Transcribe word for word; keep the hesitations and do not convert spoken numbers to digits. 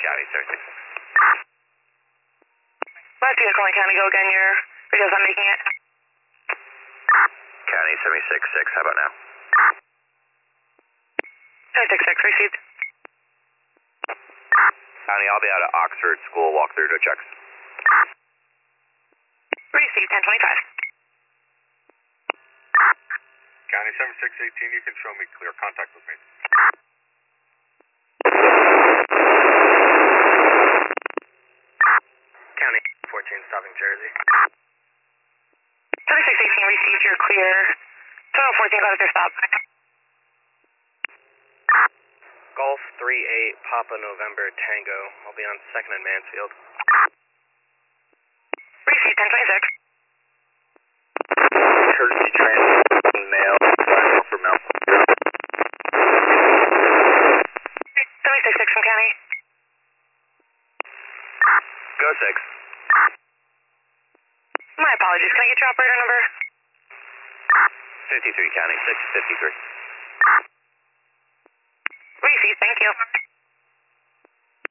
County seventy-six. Last vehicle in County, go again, your radio's not making it. County seventy-six six, how about now? seventy-six six, received. County, I'll be out at Oxford School, walk through to checks. Received, ten twenty-five. County seventy-six eighteen, you can show me clear contact with me. County fourteen, stopping Jersey. seventy-six eighteen, received, you're clear. Total fourteen, got at their stop. Golf three eight, Papa November Tango. I'll be on second and Mansfield. Received, ten twenty-six. Courtesy transmitting mail for Mel. seventy-six six from County. Go six. My apologies, can I get your operator number? fifty-three, County, six fifty-three. Received, thank you.